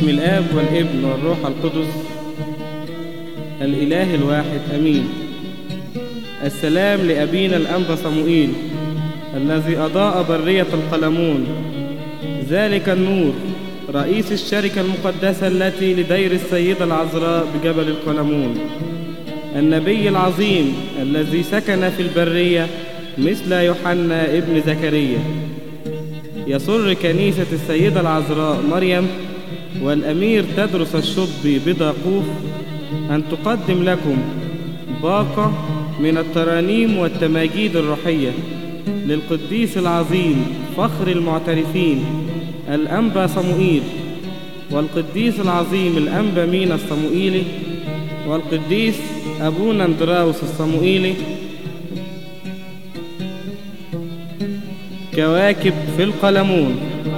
الآب والابن والروح القدس الإله الواحد أمين. السلام لأبينا الأنبا صموئيل الذي أضاء برية القلمون، ذلك النور رئيس الشركة المقدسة التي لدير السيدة العذراء بجبل القلمون، النبي العظيم الذي سكن في البرية مثل يوحنا ابن زكريا. يسر كنيسة السيدة العذراء مريم والأمير تدرس الشطبي بداقوف أن تقدم لكم باقة من الترانيم والتماجيد الروحية للقديس العظيم فخر المعترفين الأنبا صموئيل، والقديس العظيم الأنبا مينا الصموئيلي، والقديس أبونا اندراوس الصموئيلي، كواكب في القلمون.